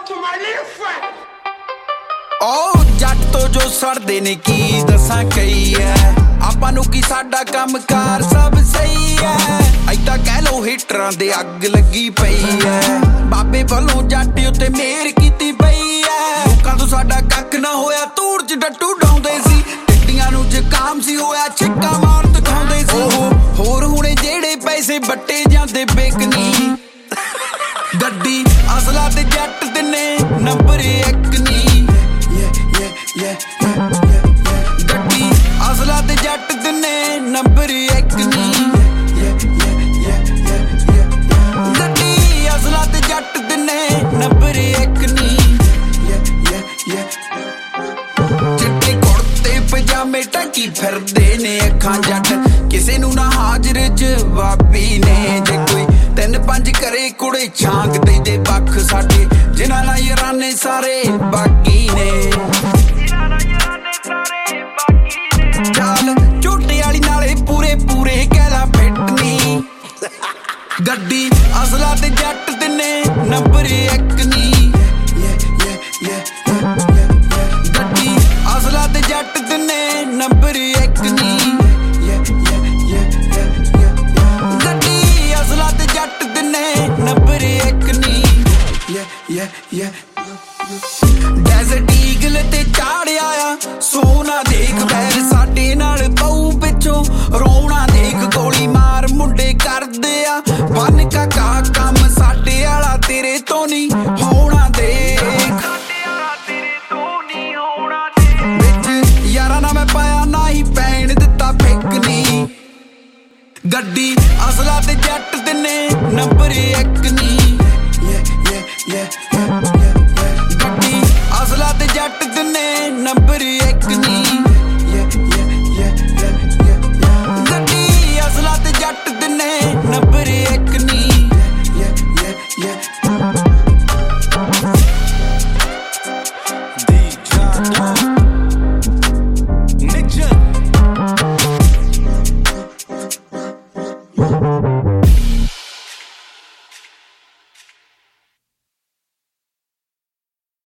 ओ जट तो जो सड़दे ने की दसां कई है आपां नूं की साडा कमकार सब सही है ऐदां कह लो हिटरां दे अग लगी पई है बाबे वालों जट उत्ते मेहर कीती पई है लोकां तों साडा कख ना होया धूड़ च डट्टू डाउंदे सी टिड्डियां नूं जुकाम सी होया छिक्का मार दिखाउंदे सी होर हुणे जेड़े पैसे बट्टे जांदे बेकनी गड्डी असला ते जट दिने नंबर 1 नी गड्डी असला ते जट दिने नंबर 1 नी गड्डी असला ते जट दिने नंबर 1 नी चिट्टे कुर्ते पजामे टकी फिरदे ने अखां जट किसे नूं ना हाजर जवाबी ने जे कोई 3-5 करे कुड़े छांक दे बख साडे जिन्हां नाल याराने सारे बाकी ने चाल झूठे वाली नाले पूरे पूरे कहला फिटनी गड्डी असला ते जट दिने नंबर 1 नी गड्डी असला ते जट दिने नंबर 1 नी गड्डी असला ते जट दिने नंबर 1 नी डेज़र्ट ईगल ते चाड़िया आ सोना देख बैर साडे नाल पऊ पिछों रोना देख गोली मार मुंडे करदे आ बन काका काम साडे आला तेरे तो नहीं होना देख विच यारा ना मैं पाया ना ही पैण दिता फिकनी गड्डी असला ते जट दिने नंबर 1